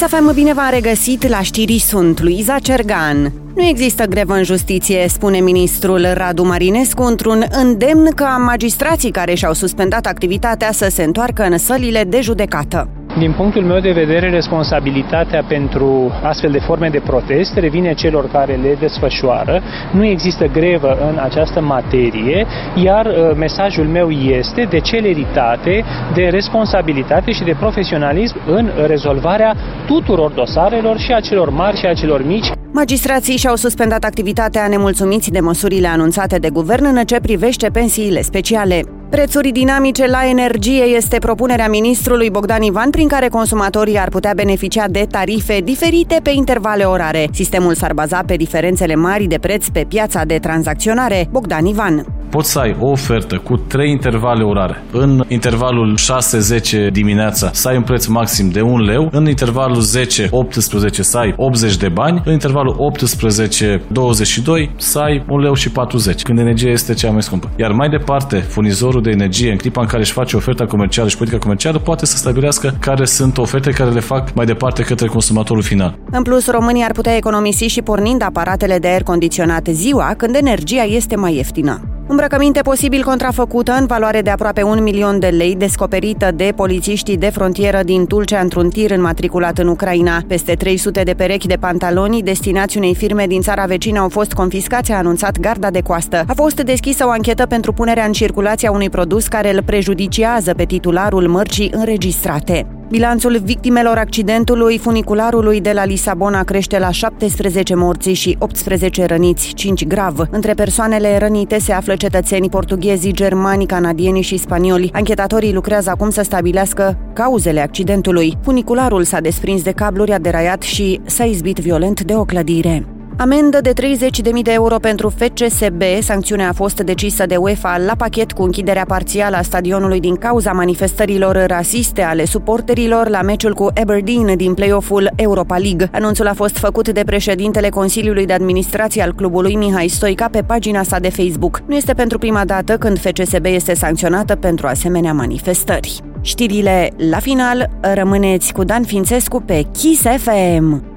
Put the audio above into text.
Kiss FM, bine v-am regăsit, la știri sunt Luiza Cergan. Nu există grevă în justiție, spune ministrul Radu Marinescu într-un îndemn ca magistrații care și-au suspendat activitatea să se întoarcă în sălile de judecată. Din punctul meu de vedere, responsabilitatea pentru astfel de forme de protest revine celor care le desfășoară. Nu există grevă în această materie, iar mesajul meu este de celeritate, de responsabilitate și de profesionalism în rezolvarea tuturor dosarelor, și a celor mari și a celor mici. Magistrații și-au suspendat activitatea nemulțumiți de măsurile anunțate de guvern în ce privește pensiile speciale. Prețuri dinamice la energie este propunerea ministrului Bogdan Ivan, prin care consumatorii ar putea beneficia de tarife diferite pe intervale orare. Sistemul s-ar baza pe diferențele mari de preț pe piața de tranzacționare. Bogdan Ivan. Poți să ai o ofertă cu 3 intervale orare. În intervalul 6-10 dimineața să ai un preț maxim de 1 leu, în intervalul 10-18 să ai 80 de bani, în intervalul 18-22 să ai 1 leu și 40, când energia este cea mai scumpă. Iar mai departe, furnizorul de energie, în clipa în care își face oferta comercială și politica comercială, poate să stabilească care sunt oferte care le fac mai departe către consumatorul final. În plus, românii ar putea economisi și pornind aparatele de aer condiționat ziua, când energia este mai ieftină. Îmbrăcăminte posibil contrafăcută în valoare de aproape 1 milion de lei, descoperită de polițiștii de frontieră din Tulcea într-un tir înmatriculat în Ucraina. Peste 300 de perechi de pantaloni destinați unei firme din țara vecină au fost confiscați, a anunțat Garda de Coastă. A fost deschisă o anchetă pentru punerea în circulație a unui produs care îl prejudiciază pe titularul mărcii înregistrate. Bilanțul victimelor accidentului funicularului de la Lisabona crește la 17 morți și 18 răniți, 5 grav. Între persoanele rănite se află cetățeni portughezi, germani, canadieni și spanioli. Anchetatorii lucrează acum să stabilească cauzele accidentului. Funicularul s-a desprins de cabluri, a deraiat și s-a izbit violent de o clădire. Amendă de 30.000 de euro pentru FCSB. Sancțiunea a fost decisă de UEFA la pachet cu închiderea parțială a stadionului din cauza manifestărilor rasiste ale suporterilor la meciul cu Aberdeen din play-off-ul Europa League. Anunțul a fost făcut de președintele Consiliului de Administrație al clubului, Mihai Stoica, pe pagina sa de Facebook. Nu este pentru prima dată când FCSB este sancționată pentru asemenea manifestări. Știrile la final, rămâneți cu Dan Fințescu pe Kiss FM.